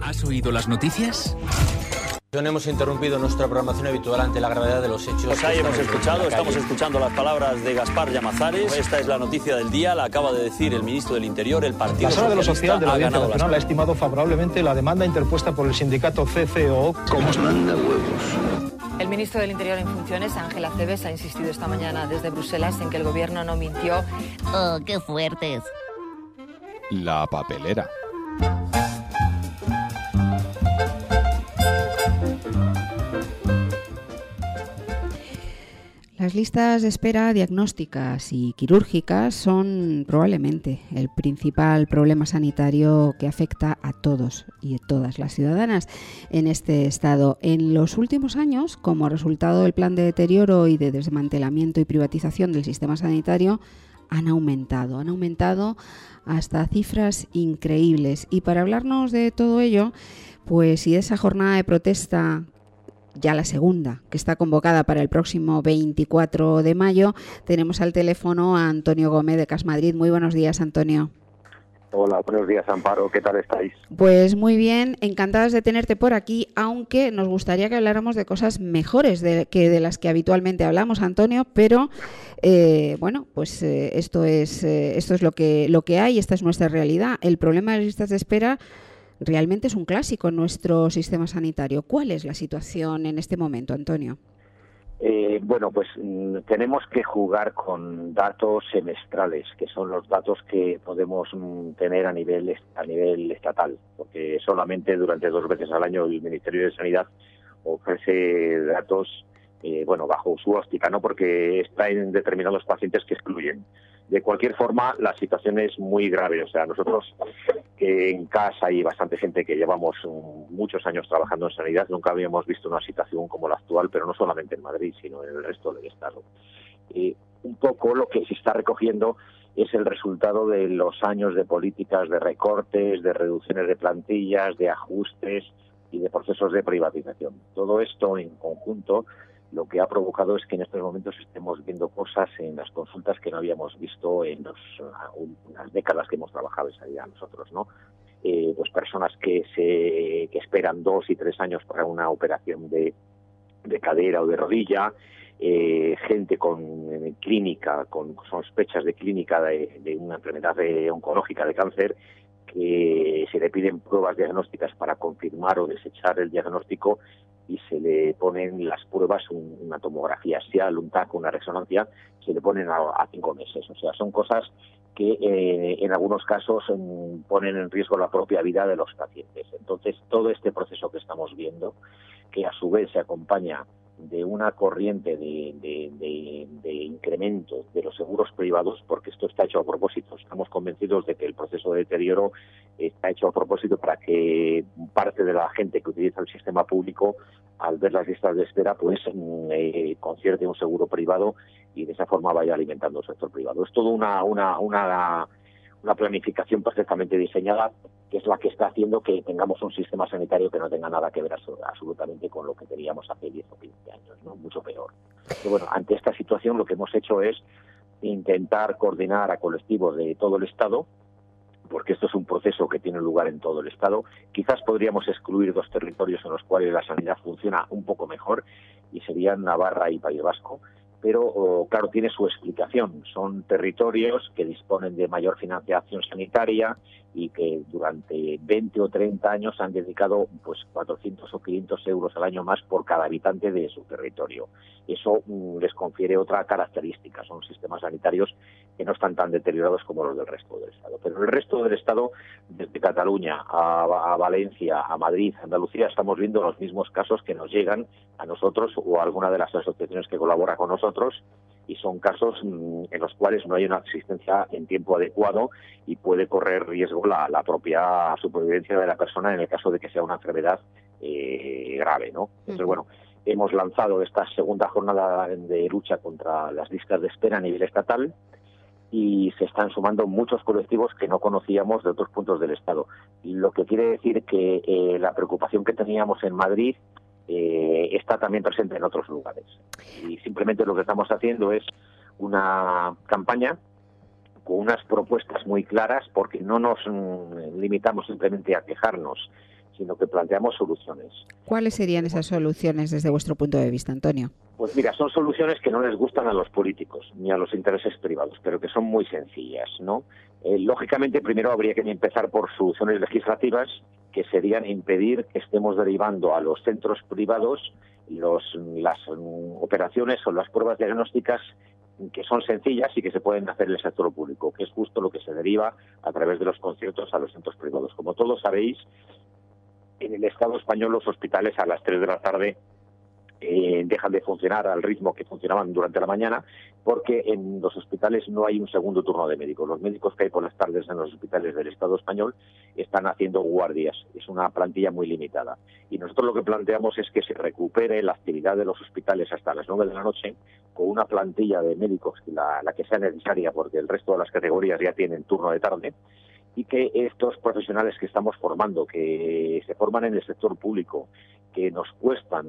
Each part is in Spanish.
¿Has oído las noticias? No hemos interrumpido nuestra programación habitual ante la gravedad de los hechos. Pues ahí estamos escuchando las palabras de Gaspar Llamazares. Esta es la noticia del día, la acaba de decir el ministro del Interior. El Partido Socialista. La Sala de lo Social de la Audiencia Nacional ha estimado favorablemente la demanda interpuesta por el sindicato CCO. ¿Cómo os manda huevos? El ministro del Interior en funciones, Ángel Acebes, ha insistido esta mañana desde Bruselas en que el gobierno no mintió. ¡Oh, qué fuertes! La papelera. Las listas de espera diagnósticas y quirúrgicas son probablemente el principal problema sanitario que afecta a todos y a todas las ciudadanas en este estado. En los últimos años, como resultado del plan de deterioro y de desmantelamiento y privatización del sistema sanitario, han aumentado hasta cifras increíbles. Y para hablarnos de todo ello, pues y de esa jornada de protesta, ya la segunda, que está convocada para el próximo 24 de mayo, tenemos al teléfono a Antonio Gómez de CAS Madrid. Muy buenos días, Antonio. Hola, buenos días, Amparo. ¿Qué tal estáis? Pues muy bien, encantadas de tenerte por aquí, aunque nos gustaría que habláramos de cosas mejores de las que habitualmente hablamos, Antonio, pero bueno, pues esto es lo que hay, esta es nuestra realidad. El problema de las listas de espera realmente es un clásico en nuestro sistema sanitario. ¿Cuál es la situación en este momento, Antonio? Bueno, pues tenemos que jugar con datos semestrales, que son los datos que podemos tener a nivel estatal, porque solamente durante 2 veces al año el Ministerio de Sanidad ofrece datos, bajo su óptica, ¿no? Porque está en determinados pacientes que excluyen. De cualquier forma, la situación es muy grave. O sea, nosotros que en casa hay bastante gente que llevamos muchos años trabajando en sanidad, nunca habíamos visto una situación como la actual, pero no solamente en Madrid, sino en el resto del Estado. Un poco lo que se está recogiendo es el resultado de los años de políticas de recortes, de reducciones de plantillas, de ajustes y de procesos de privatización. Todo esto en conjunto lo que ha provocado es que en estos momentos estemos viendo cosas en las consultas que no habíamos visto en las décadas que hemos trabajado en sanidad nosotros, ¿no? Pues personas que esperan 2 y 3 años para una operación de cadera o de rodilla, gente con clínica, con sospechas de clínica de una enfermedad oncológica de cáncer, que se le piden pruebas diagnósticas para confirmar o desechar el diagnóstico y se le ponen las pruebas, una tomografía axial, un TAC, una resonancia, se le ponen a 5 meses. O sea, son cosas que en algunos casos ponen en riesgo la propia vida de los pacientes. Entonces, todo este proceso que estamos viendo, que a su vez se acompaña de una corriente de incremento de los seguros privados, porque esto está hecho a propósito. Estamos convencidos de que el proceso de deterioro está hecho a propósito para que parte de la gente que utiliza el sistema público, al ver las listas de espera, pues concierte un seguro privado y de esa forma vaya alimentando el sector privado. Es todo una planificación perfectamente diseñada, que es la que está haciendo que tengamos un sistema sanitario que no tenga nada que ver absolutamente con lo que teníamos hace 10 o 15 años, ¿no? Mucho peor. Pero bueno, ante esta situación lo que hemos hecho es intentar coordinar a colectivos de todo el Estado, porque esto es un proceso que tiene lugar en todo el Estado. Quizás podríamos excluir 2 territorios en los cuales la sanidad funciona un poco mejor, y serían Navarra y País Vasco. Pero, claro, tiene su explicación. Son territorios que disponen de mayor financiación sanitaria y que durante 20 o 30 años han dedicado pues 400 o 500 euros al año más por cada habitante de su territorio. Eso les confiere otra característica. Son sistemas sanitarios que no están tan deteriorados como los del resto del Estado. Pero en el resto del Estado, desde Cataluña a Valencia, a Madrid, a Andalucía, estamos viendo los mismos casos que nos llegan a nosotros o a alguna de las asociaciones que colabora con nosotros, y son casos en los cuales no hay una asistencia en tiempo adecuado y puede correr riesgo la propia supervivencia de la persona en el caso de que sea una enfermedad grave, ¿no? Entonces, bueno, hemos lanzado esta segunda jornada de lucha contra las listas de espera a nivel estatal y se están sumando muchos colectivos que no conocíamos de otros puntos del Estado. Lo que quiere decir que la preocupación que teníamos en Madrid está también presente en otros lugares. Y simplemente lo que estamos haciendo es una campaña con unas propuestas muy claras, porque no nos limitamos simplemente a quejarnos sino que planteamos soluciones. ¿Cuáles serían esas soluciones desde vuestro punto de vista, Antonio? Pues mira, son soluciones que no les gustan a los políticos ni a los intereses privados, pero que son muy sencillas, ¿no? Lógicamente, primero habría que empezar por soluciones legislativas, que serían impedir que estemos derivando a los centros privados las operaciones o las pruebas diagnósticas que son sencillas y que se pueden hacer en el sector público, que es justo lo que se deriva a través de los conciertos a los centros privados. Como todos sabéis, en el Estado español los hospitales a las 3 de la tarde dejan de funcionar al ritmo que funcionaban durante la mañana, porque en los hospitales no hay un segundo turno de médicos. Los médicos que hay por las tardes en los hospitales del Estado español están haciendo guardias. Es una plantilla muy limitada. Y nosotros lo que planteamos es que se recupere la actividad de los hospitales hasta las 9 de la noche con una plantilla de médicos, la que sea necesaria, porque el resto de las categorías ya tienen turno de tarde, y que estos profesionales que estamos formando, que se forman en el sector público, que nos cuestan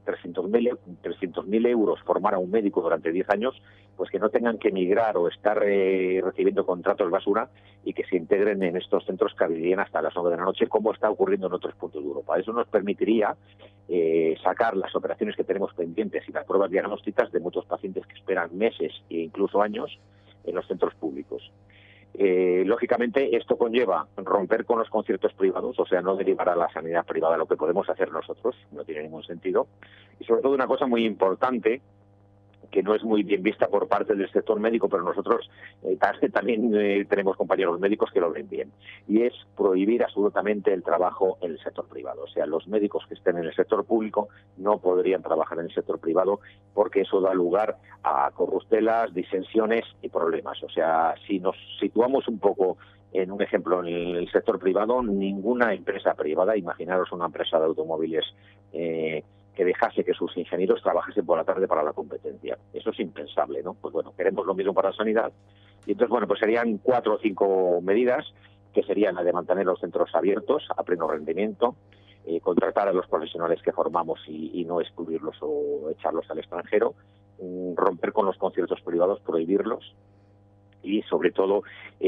300.000 euros formar a un médico durante 10 años, pues que no tengan que emigrar o estar recibiendo contratos basura y que se integren en estos centros que abrirían hasta las 9 de la noche, como está ocurriendo en otros puntos de Europa. Eso nos permitiría sacar las operaciones que tenemos pendientes y las pruebas diagnósticas de muchos pacientes que esperan meses e incluso años en los centros públicos. Lógicamente, esto conlleva romper con los conciertos privados, o sea, no derivar a la sanidad privada lo que podemos hacer nosotros, no tiene ningún sentido. Y sobre todo una cosa muy importante, que no es muy bien vista por parte del sector médico, pero nosotros también tenemos compañeros médicos que lo ven bien, y es prohibir absolutamente el trabajo en el sector privado. O sea, los médicos que estén en el sector público no podrían trabajar en el sector privado, porque eso da lugar a corruptelas, disensiones y problemas. O sea, si nos situamos un poco en un ejemplo, en el sector privado, ninguna empresa privada, imaginaros una empresa de automóviles que dejase que sus ingenieros trabajasen por la tarde para la competencia. Eso es impensable, ¿no? Pues bueno, queremos lo mismo para la sanidad. Y entonces, bueno, pues serían 4 o 5 medidas, que serían la de mantener los centros abiertos a pleno rendimiento, contratar a los profesionales que formamos y no excluirlos o echarlos al extranjero, romper con los conciertos privados, prohibirlos, y sobre todo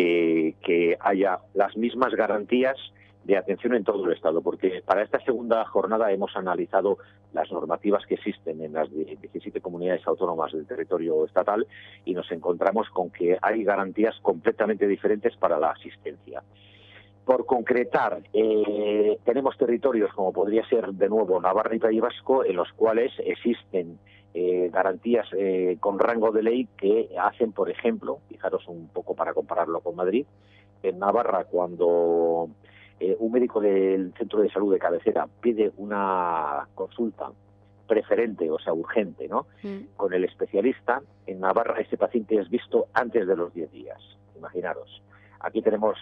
que haya las mismas garantías de atención en todo el Estado, porque para esta segunda jornada hemos analizado las normativas que existen en las 17 comunidades autónomas del territorio estatal y nos encontramos con que hay garantías completamente diferentes para la asistencia. Por concretar, tenemos territorios como podría ser de nuevo Navarra y País Vasco, en los cuales existen garantías con rango de ley que hacen, por ejemplo, fijaros un poco para compararlo con Madrid, en Navarra, cuando un médico del centro de salud de cabecera pide una consulta preferente, o sea, urgente, ¿no? Con el especialista, en Navarra ese paciente es visto antes de los 10 días, imaginaros. Aquí tenemos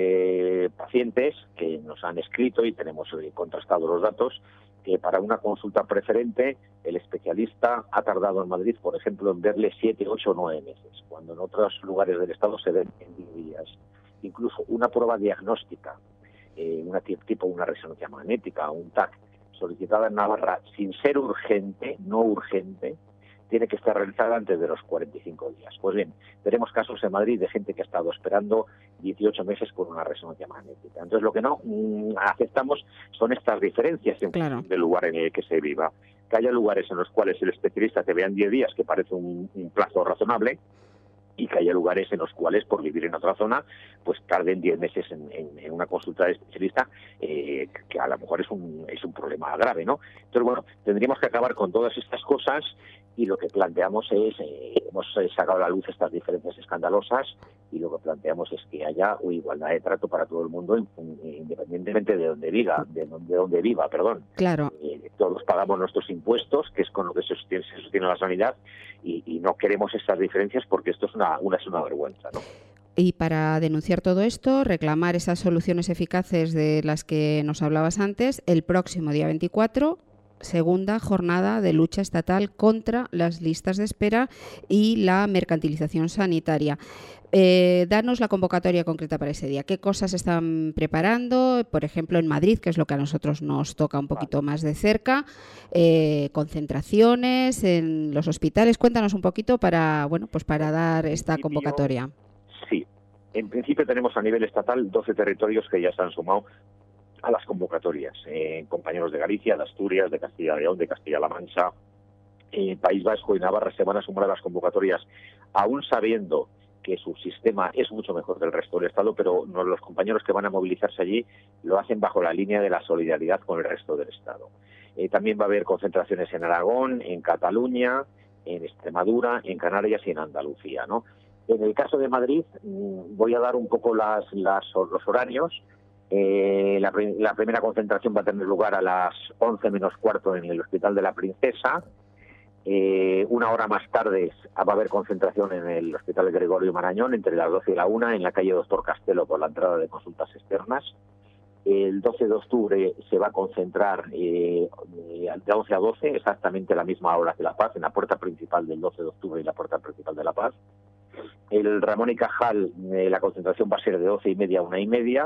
pacientes que nos han escrito y tenemos contrastado los datos, que para una consulta preferente el especialista ha tardado en Madrid, por ejemplo, en verle 7, 8 o 9 meses, cuando en otros lugares del Estado se ven en 10 días. Incluso una prueba diagnóstica, tipo una resonancia magnética, un TAC, solicitada en Navarra sin ser urgente, no urgente, tiene que estar realizada antes de los 45 días. Pues bien, tenemos casos en Madrid de gente que ha estado esperando 18 meses por una resonancia magnética. Entonces, lo que no aceptamos son estas diferencias en función del lugar en el que se viva. Que haya lugares en los cuales el especialista te vea en 10 días, que parece un plazo razonable, y que haya lugares en los cuales, por vivir en otra zona, pues tarden 10 meses en una consulta de especialista, que a lo mejor es un problema grave, ¿no? Entonces, bueno, tendríamos que acabar con todas estas cosas, y lo que planteamos es, hemos sacado a la luz estas diferencias escandalosas, y lo que planteamos es que haya igualdad de trato para todo el mundo, independientemente de donde viva, perdón. Claro. Todos pagamos nuestros impuestos, que es con lo que se sostiene la sanidad, y no queremos estas diferencias, porque esto es una vergüenza, ¿no? Y para denunciar todo esto, reclamar esas soluciones eficaces de las que nos hablabas antes, el próximo día 24, segunda jornada de lucha estatal contra las listas de espera y la mercantilización sanitaria. Danos la convocatoria concreta para ese día. ¿Qué cosas están preparando? Por ejemplo, en Madrid, que es lo que a nosotros nos toca un poquito más de cerca, concentraciones en los hospitales. Cuéntanos un poquito para dar esta convocatoria. Sí, en principio tenemos a nivel estatal 12 territorios que ya se han sumado a las convocatorias. Compañeros de Galicia, de Asturias, de Castilla y León, de Castilla-La Mancha, País Vasco y Navarra se van a sumar a las convocatorias, aún sabiendo que su sistema es mucho mejor que el resto del Estado, pero los compañeros que van a movilizarse allí lo hacen bajo la línea de la solidaridad con el resto del Estado. También va a haber concentraciones en Aragón, en Cataluña, en Extremadura, en Canarias y en Andalucía, ¿no? En el caso de Madrid, voy a dar un poco los horarios. La primera concentración va a tener lugar a las 11 menos cuarto en el Hospital de la Princesa. Una hora más tarde va a haber concentración en el Hospital Gregorio Marañón, entre las 12 y la 1, en la calle Doctor Castelo, por la entrada de consultas externas. El 12 de octubre se va a concentrar de 11 a 12, exactamente la misma hora que La Paz, en la puerta principal del 12 de octubre y la puerta principal de La Paz. El Ramón y Cajal, la concentración va a ser de 12:30 a 1:30.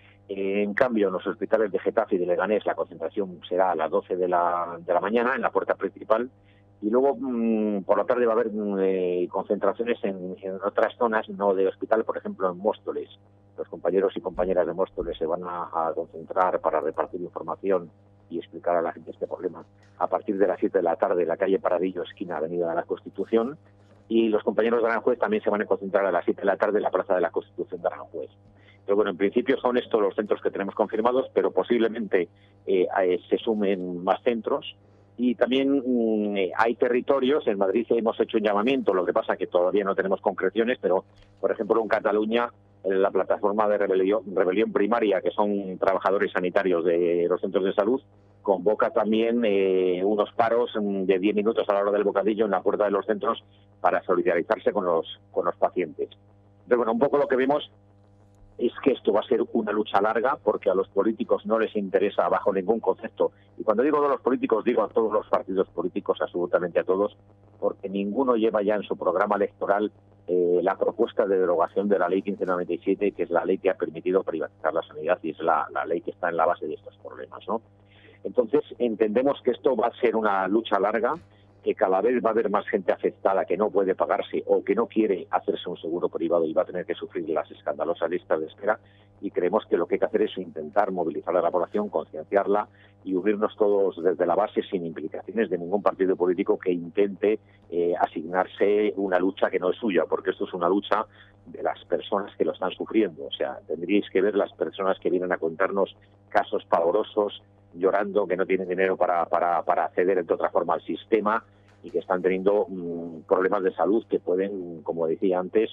En cambio, en los hospitales de Getafe y de Leganés la concentración será a las 12 de la mañana en la puerta principal. Y luego por la tarde va a haber concentraciones en otras zonas, no de hospital, por ejemplo en Móstoles. Los compañeros y compañeras de Móstoles se van a concentrar para repartir información y explicar a la gente este problema a partir de las 7 de la tarde en la calle Paradillo, esquina Avenida de la Constitución. Y los compañeros de Aranjuez también se van a concentrar a las 7 de la tarde en la Plaza de la Constitución de Aranjuez. Pero bueno, en principio son estos los centros que tenemos confirmados, pero posiblemente se sumen más centros. Y también hay territorios, en Madrid hemos hecho un llamamiento, lo que pasa que todavía no tenemos concreciones, pero por ejemplo en Cataluña la plataforma de rebelión primaria, que son trabajadores sanitarios de los centros de salud, convoca también unos paros de 10 minutos a la hora del bocadillo en la puerta de los centros para solidarizarse con los pacientes. Pero bueno, un poco lo que vemos es que esto va a ser una lucha larga, porque a los políticos no les interesa bajo ningún concepto. Y cuando digo de los políticos, digo a todos los partidos políticos, absolutamente a todos, porque ninguno lleva ya en su programa electoral la propuesta de derogación de la Ley 1597, que es la ley que ha permitido privatizar la sanidad y es la ley que está en la base de estos problemas, ¿no? Entonces, entendemos que esto va a ser una lucha larga, que cada vez va a haber más gente afectada que no puede pagarse o que no quiere hacerse un seguro privado y va a tener que sufrir las escandalosas listas de espera, y creemos que lo que hay que hacer es intentar movilizar a la población, concienciarla y unirnos todos desde la base sin implicaciones de ningún partido político que intente asignarse una lucha que no es suya, porque esto es una lucha de las personas que lo están sufriendo. O sea, tendríais que ver las personas que vienen a contarnos casos pavorosos, llorando que no tienen dinero para acceder de otra forma al sistema y que están teniendo problemas de salud que pueden, como decía antes,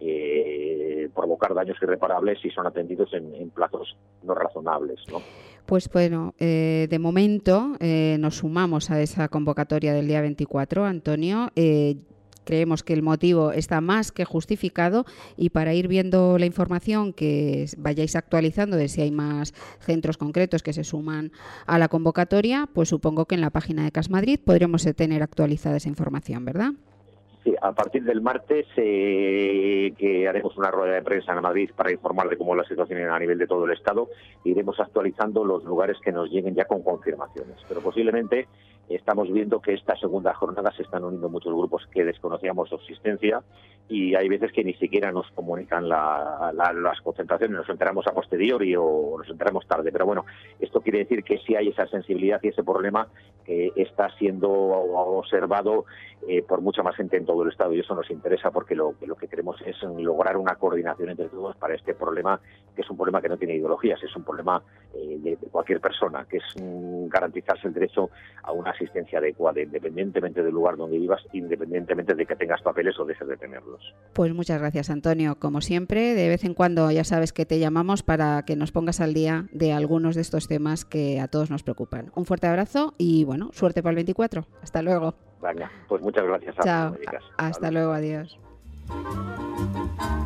provocar daños irreparables si son atendidos en plazos no razonables, ¿no? Pues bueno, de momento nos sumamos a esa convocatoria del día 24, Antonio. Creemos que el motivo está más que justificado, y para ir viendo la información que vayáis actualizando de si hay más centros concretos que se suman a la convocatoria, pues supongo que en la página de CAS Madrid podremos tener actualizada esa información, ¿verdad? Sí, a partir del martes que haremos una rueda de prensa en Madrid para informar de cómo es la situación a nivel de todo el Estado, iremos actualizando los lugares que nos lleguen ya con confirmaciones. Pero posiblemente estamos viendo que esta segunda jornada se están uniendo muchos grupos que desconocíamos su existencia, y hay veces que ni siquiera nos comunican las concentraciones, nos enteramos a posteriori o nos enteramos tarde. Pero bueno, esto quiere decir que sí hay esa sensibilidad y ese problema que está siendo observado por mucha más gente en todo el Estado, y eso nos interesa porque lo que queremos es lograr una coordinación entre todos para este problema, que es un problema que no tiene ideologías, es un problema de cualquier persona, que es garantizarse el derecho a una asistencia adecuada, independientemente del lugar donde vivas, independientemente de que tengas papeles o dejes de tenerlos. Pues muchas gracias, Antonio. Como siempre, de vez en cuando ya sabes que te llamamos para que nos pongas al día de algunos de estos temas que a todos nos preocupan. Un fuerte abrazo y bueno, suerte para el 24. Hasta luego. Venga, pues muchas gracias. Chao. Hasta luego, adiós.